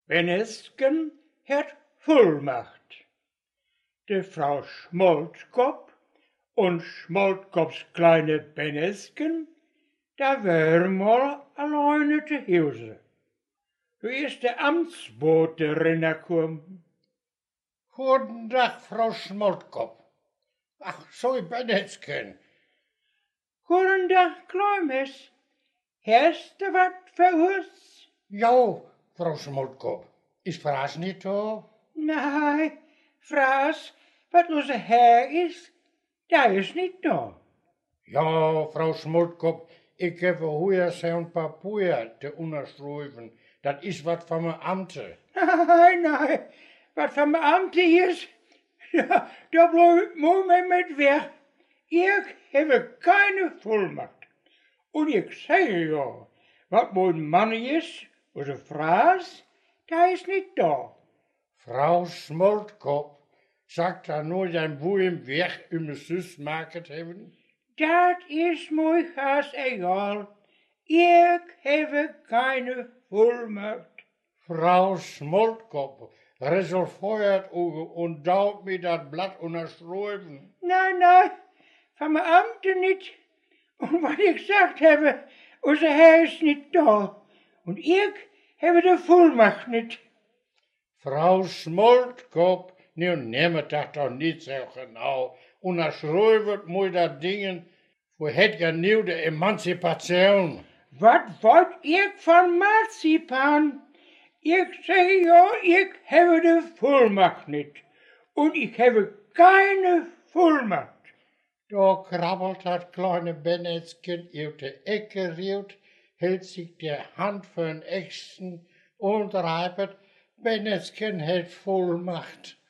Bennesken hat Vollmacht. Die Frau Schmoltkop und Schmoltkops kleine Bennesken, da wären mal alleine zu Hause. Du ist der Amtsbote rinnerkommen. Guten Tag, Frau Schmoltkop. Ach, so Bennesken. Guten Tag, Kleines. Hast du wat für uns? Ja, Frau Schmoltkop. Ist Fraß nicht da? Nein, Fraß, wat unser Herr ist, der ist nicht da. Ja, Frau Schmoltkop, ich heb hier zo'n papier te onderschrijven. Dat is wat van mijn ambten. Nein, wat van mijn Amte is, da bleib ich Moment mit weg. Ich habe keine Vollmacht. Und ich sage ja, wat mein Mann ist, oder Fraß, der ist nicht da. Frau Schmoltkop, sagt er nur zijn boeien weg om de zus maken te hebben? Dat is mir ganz egal. Ich habe keine Vollmacht. Frau Schmoltkop, resolviert und dauert mir dat blad onderschrijven. Nein, van mijn Amte nicht. Und was ich gesagt habe, unser Herr ist nicht da. Und ich habe die Vollmacht nicht. Frau Schmoltkop, nu nehmt dat doch niet zo genau. Onderschrijven moet dat dingen voor het ja de Emanzipation. Was wollt ich von Marzipan? Ich sage ja, ich habe die Vollmacht nicht. Und ich habe keine Vollmacht. Da krabbelt dat kleine Bennesken uit de Ecke rielt, hält sich die Hand für den Ächsten und reibet, Bennesken hält Vollmacht.